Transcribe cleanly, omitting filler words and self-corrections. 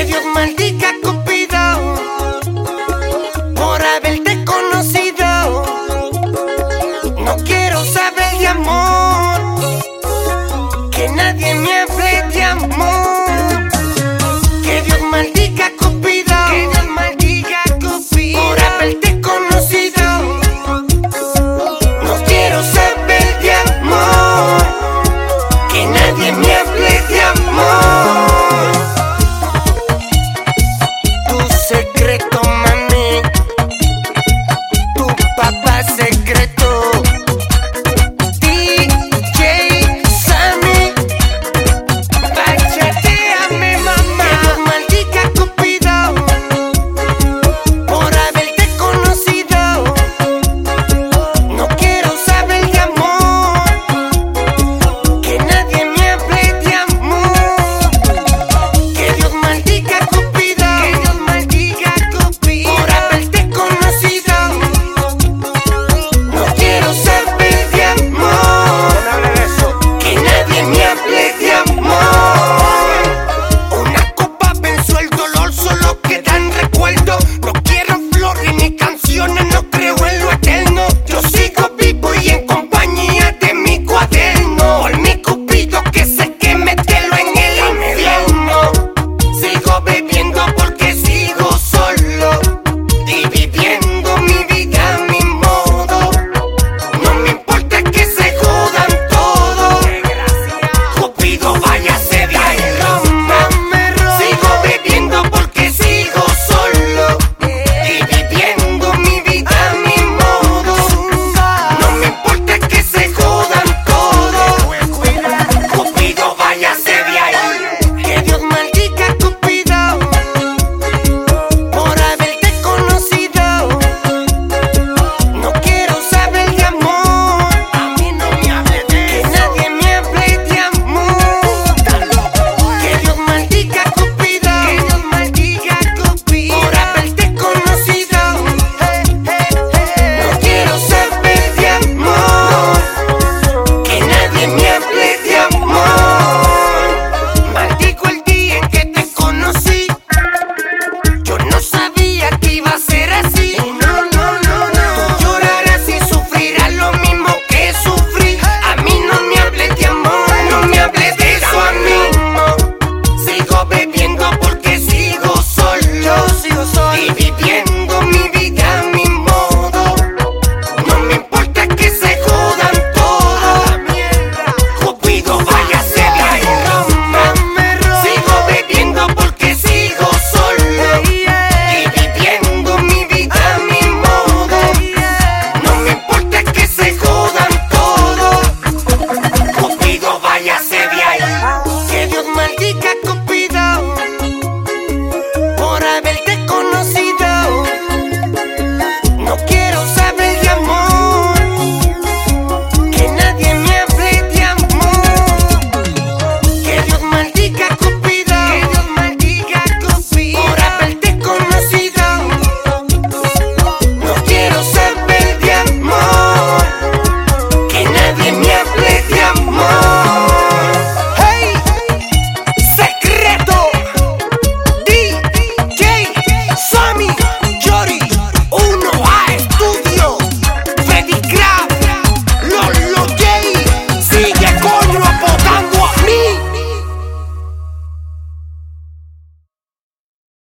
Dios maldiga Cupido por haberte conocido. No quiero saber de amor, que nadie me hable de amor. Que Dios maldiga Cupido, que Dios maldiga Cupido por haberte conocido. No quiero saber de amor, que nadie me hable de amor. Tu secreto, mami, tu papá secreto. DJ Sammy, bachateame, mamá. Que Dios maldiga Cupido por haberte conocido. No quiero saber de amor, que nadie me hable de amor. Que Dios maldiga Cupido, que Dios maldiga Cupido por haberte conocido. No quiero saber de amor, que nadie me hable de amor. Una copa venció el dolor, solo quedan recuerdos. No quiero flores ni canciones, no creo en lo eterno. Yo sigo vivo y en compañía de mi cuaderno. Por mi Cupido que sé que mételo en el infierno. Sigo bebiendo porque sigo solo y viviendo mi vida a mi modo. No me importa que se jodan todos. Cupido, váyase de ahí, rómpame. Sigo bebiendo porque sigo solo y viviendo mi vida a mi modo. No me importa que se jodan todos. Cupido, váyase de ahí. Que Dios maldiga Cupido por haberte conocido. No quiero saber de amor, a mí no me hable de eso. Que nadie me hable de amor. Que Dios maldiga Cupido, que Dios maldiga Cupido por haberte conocido. No quiero saber de amor, que nadie me hable de amor. Maldigo el día en que te conocí. Yo no sabía que iba a ser así. No, no, no, no. Tú llorarás y sufrirás lo mismo que sufrí. A mí no me hables de amor, no me hables de eso a mí. Sigo bebiendo